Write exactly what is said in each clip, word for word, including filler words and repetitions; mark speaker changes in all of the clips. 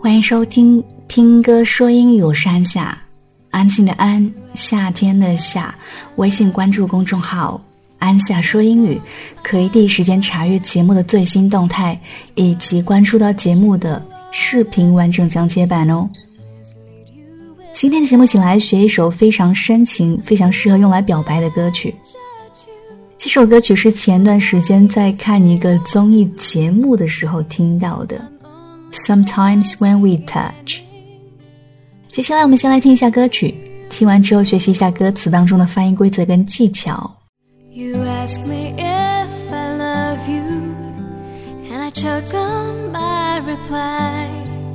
Speaker 1: 欢迎收听听歌说英语，我是安夏，安静的安，夏天的夏。微信关注公众号安夏说英语，可以第一时间查阅节目的最新动态，以及关注到节目的视频完整讲解版哦。今天的节目请来学一首非常深情非常适合用来表白的歌曲。这首歌曲是前段时间在看一个综艺节目的时候听到的， Sometimes when we touch。 接下来我们先来听一下歌曲，听完之后学习一下歌词当中的发音规则跟技巧。
Speaker 2: You ask me if I love you, and I choke on my reply.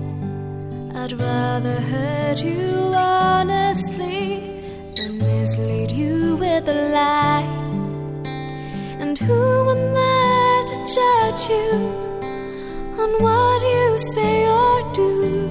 Speaker 2: I'd rather hurt you honestly than mislead you with a lie. And who am I to judge you on what you say or do?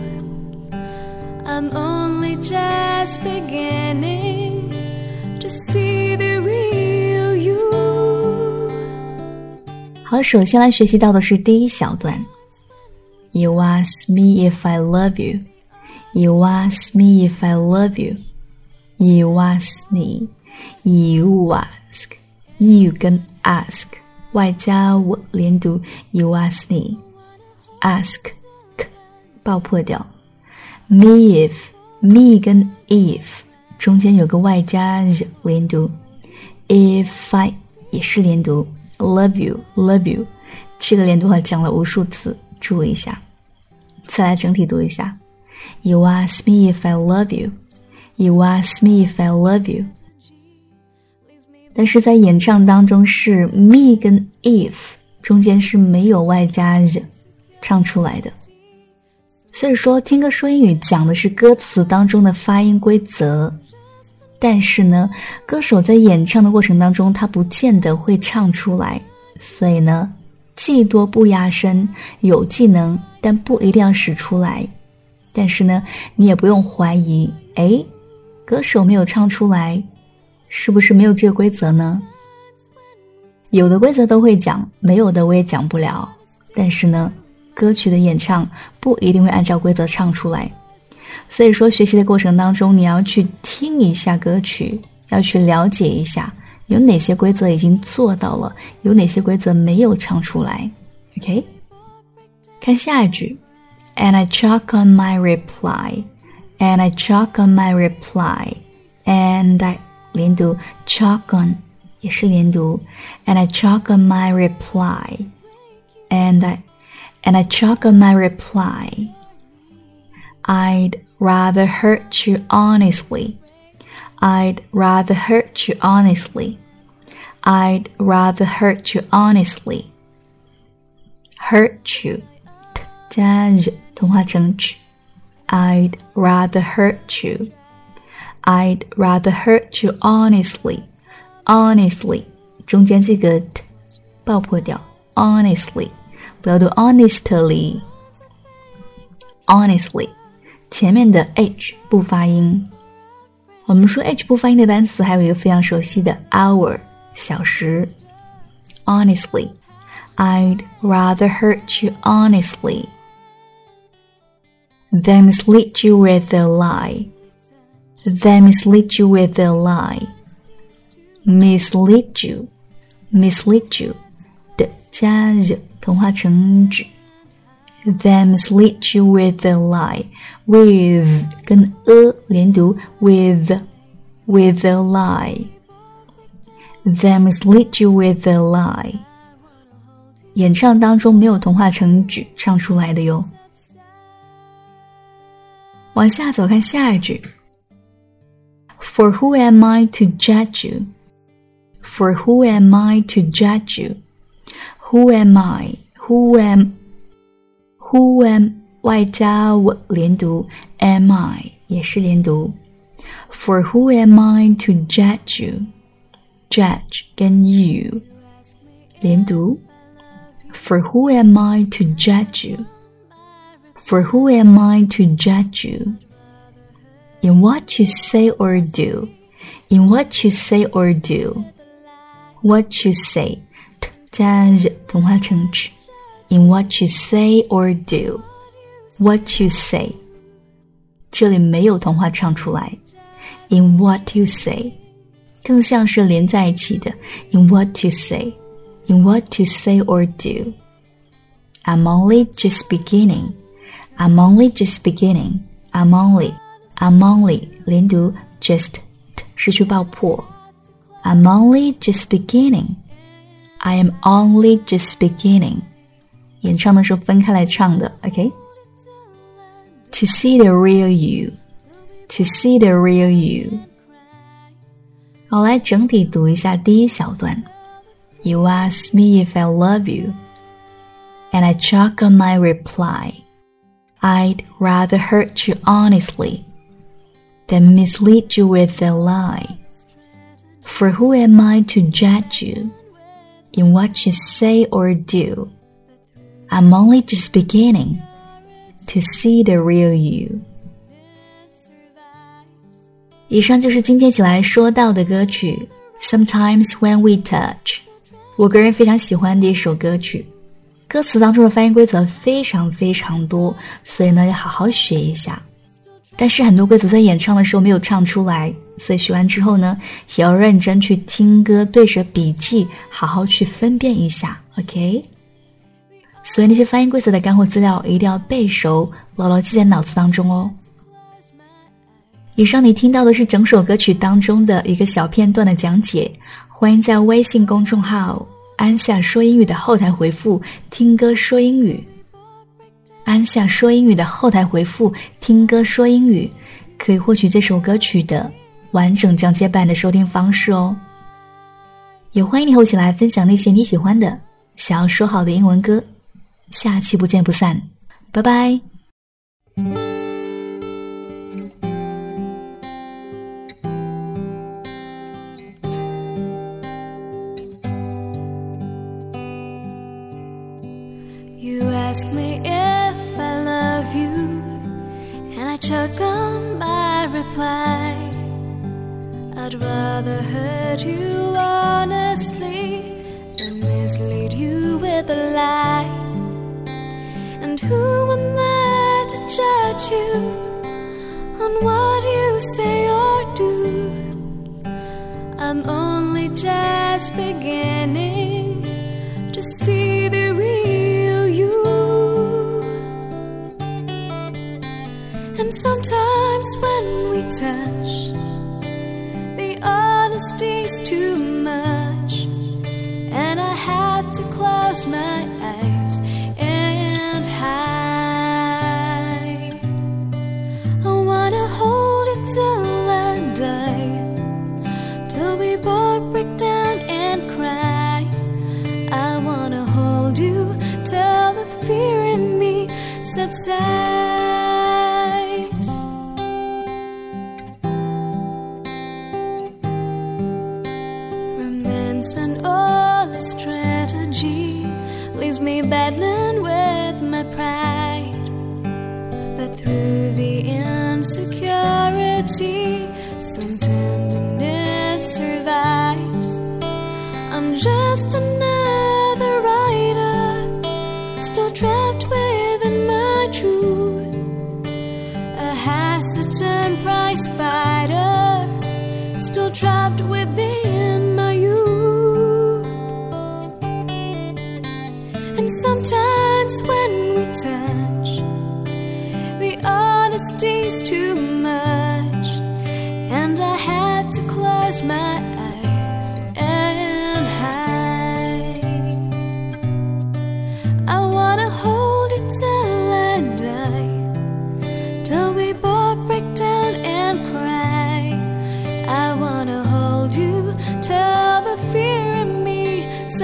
Speaker 2: I'm only just beginning to see the real you.
Speaker 1: 好，首先来学习到的是第一小段。You ask me if I love you. You ask me if I love you. You ask me. You ask. You 跟 ask 外加我连读 You ask me. Ask 爆破掉。Me if. Me 跟 if 中间有个外加 z 连读。If I 也是连读。Love you. Love you. 这个连读我讲了无数次，注意一下。再来整体读一下。You ask me if I love you. You ask me if I love you. 但是在演唱当中是 me 跟 if 中间是没有外加 z 唱出来的。所以说听歌说英语讲的是歌词当中的发音规则，但是呢歌手在演唱的过程当中他不见得会唱出来，所以呢技多不压身，有技能但不一定要使出来。但是呢你也不用怀疑，诶，歌手没有唱出来，是不是没有这个规则呢？有的规则都会讲，没有的我也讲不了。但是呢歌曲的演唱不一定会按照规则唱出来，所以说学习的过程当中你要去听一下歌曲，要去了解一下有哪些规则已经做到了，有哪些规则没有唱出来。 OK， 看下一句。 And I chalk on my reply. And I chalk on my reply. And I 连读 chalk on 也是连读。 And I chalk on my reply. And I And I chalk on my reply. I'd rather hurt you honestly. I'd rather hurt you honestly. I'd rather hurt you honestly. Hurt you 加 z 同化成 ch. I'd rather hurt you. I'd rather hurt you honestly. Honestly 中间这个 t 爆破掉 honestly， 不要读 honestly。 honestly 前面的 h 不发音。我们说 h 不发音的单词还有一个非常熟悉的 hour 小时。 honestly I'd rather hurt you honestly than mislead you with a lie. Than mislead you with a lie. Mislead you Mislead you 的加 z 同化成 j. Than mislead you with a lie. With 跟 a 连读 With With a lie. Than mislead you with a lie. 演唱当中没有同化成 j 唱出来的哟。往下走看下一句。 For who am I to judge you? For who am I to judge you? Who am I? Who am Who am 外加我连读 Am I 也是连读。 For who am I to judge you? Judge 跟 you 连读。 For who am I to judge you? For who am I to judge you? In what you say or do. In what you say or do. What you say 加 r 同化成 ch. In what you say or do. what you say， 这里没有童话唱出来。 In what you say， 更像是连在一起的。 In what you say， In what you say or do。 I'm only just beginning， I'm only just beginning， I'm only I'm only 连读 just 失去爆破。 I'm only just beginning， I am only just beginning。 演唱的时候分开来唱的 OK。 To see the real you， To see the real you。 好，来整体读一下第一小段。 You ask me if I love you And I choke on my reply I'd rather hurt you honestly Than mislead you with a lie For who am I to judge you In what you say or do I'm only just beginning To see the real you。 以上就是今天一起来说到的歌曲 Sometimes When We Touch， 我个人非常喜欢的一首歌曲。歌词当中的发音规则非常非常多，所以呢要好好学一下。但是很多规则在演唱的时候没有唱出来，所以学完之后呢也要认真去听歌，对着笔记好好去分辨一下 OK。 所以那些发音规则的干货资料一定要背熟，牢牢记在脑子当中哦。以上你听到的是整首歌曲当中的一个小片段的讲解，欢迎在微信公众号安夏说英语的后台回复听歌说英语，安夏说英语的后台回复听歌说英语，可以获取这首歌曲的完整讲解版的收听方式哦。也欢迎你和我一起来分享那些你喜欢的想要说好的英文歌。下期不见不散，拜拜。
Speaker 2: You ask me if I love you, and I choke on my reply. I'd rather hurt you honestly than mislead you with a lie. And who am I to judge you on what you say or do? I'm only just beginning to see the real you. And sometimes when we touch, the honesty's too much, and I have to close my eyes and hide. I wanna hold it till I die, till we both break down and cry. I wanna hold you till the fear in me subsides. Romance and all its strategy leaves me battling with my pride. But through the insecurity, some tenderness survives. I'm just another writer, still trapped within my truth. A hesitant prize fighter, still trapped within my youth. And sometimes when we touch, the honesty's too much, and I had to close my eyes and hide. I wanna hold it till I die, till we both break down and cry. I wanna hold you till the fear in me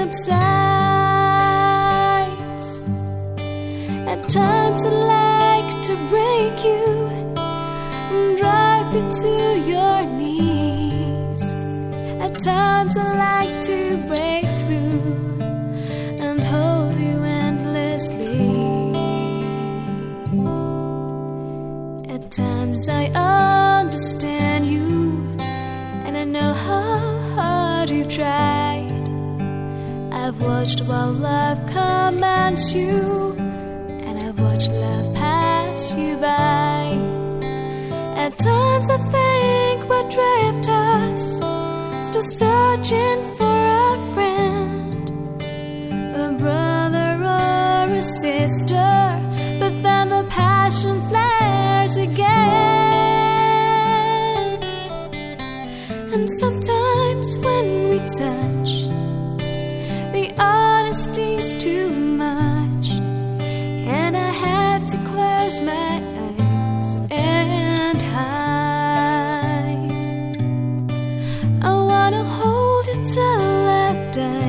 Speaker 2: subsides. At times I like to break you and drive you to your knees. At times I like to break through and hold you endlessly. At times I understand you, and I know how hard you've tried. I've watched while love commands you, and I've watched love pass you by. At times I think we're drifters, still searching for a friend, a brother or a sister, but then the passion flares again. And sometimes when we touch, the honesty's too much, and I have to close my eyes and hide. I wanna hold you till I die,